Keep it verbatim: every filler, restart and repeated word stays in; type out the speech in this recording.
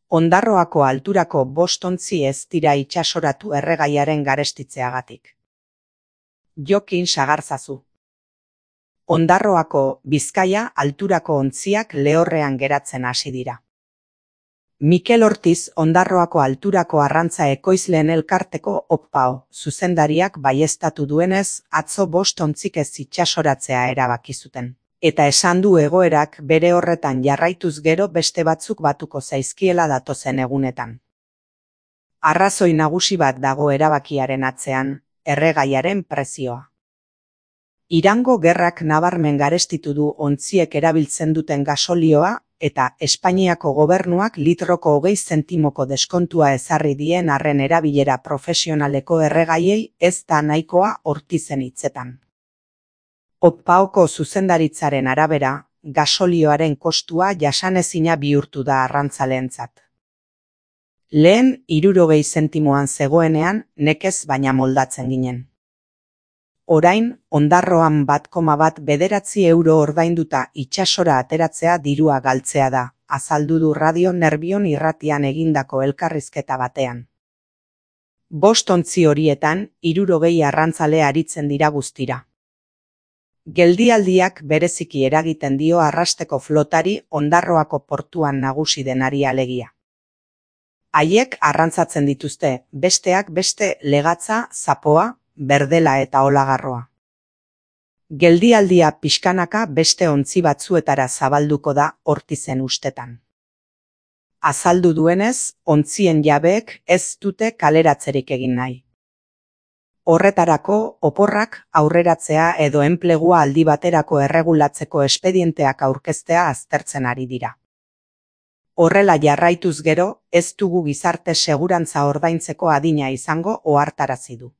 Ondarroako alturako bost ontzi ez dira itsasoratu erregaiaren garestitzeagatik. Jokin sagarzazu. Ondarroako Bizkaia alturako ontziak lehorrean geratzen hasi dira. Mikel Ortiz Ondarroako alturako arrantza ekoizleen elkarteko opao zuzendariak baieztatu duenez, atzo bost ontzik ez itsasoratzea erabaki zuten. Eta esan du egoerak bere horretan jarraituz gero beste batzuk batuko zaizkiela datozen egunetan. Arrazoi nagusi bat dago erabakiaren atzean, erregaiaren prezioa. Irango gerrak nabarmen garestitu du ontziek erabiltzen duten gasolioa eta Espainiako gobernuak litroko hogei zentimoko deskontua ezarri dien arren erabilera profesionaleko erregaiei ez da nahikoa Ortizen hitzetan. Opaoko zuzendaritzaren arabera, gasolioaren kostua jasanezina bihurtu da arrantzaleentzat. Lehen hirurogei zentimoan zegoenean nekez baina moldatzen ginen. Orain, Ondarroan bat koma bat bederatzi euro ordainduta itsasora ateratzea dirua galtzea da, azaldu du Radio Nerbion irratian egindako elkarrizketa batean. Bost ontzi horietan, hirurogei arrantzale aritzen dira guztira. Geldialdiak bereziki eragiten dio arrasteko flotari Ondarroako portuan nagusi denari alegia. Haiek arrantzatzen dituzte, besteak beste legatza, zapoa, berdela eta olagarroa. Geldialdia pixkanaka beste ontzi batzuetara zabalduko da Ortizen ustetan. Azaldu duenez, ontzien jabeek ez dute kaleratzerik egin nahi. Horretarako, oporrak aurreratzea edo enplegua aldi baterako erregulatzeko espedienteak aurkeztea aztertzen ari dira. Horrela jarraituz gero, ez dugu gizarte segurantza ordaintzeko adina izango ohartarazi du.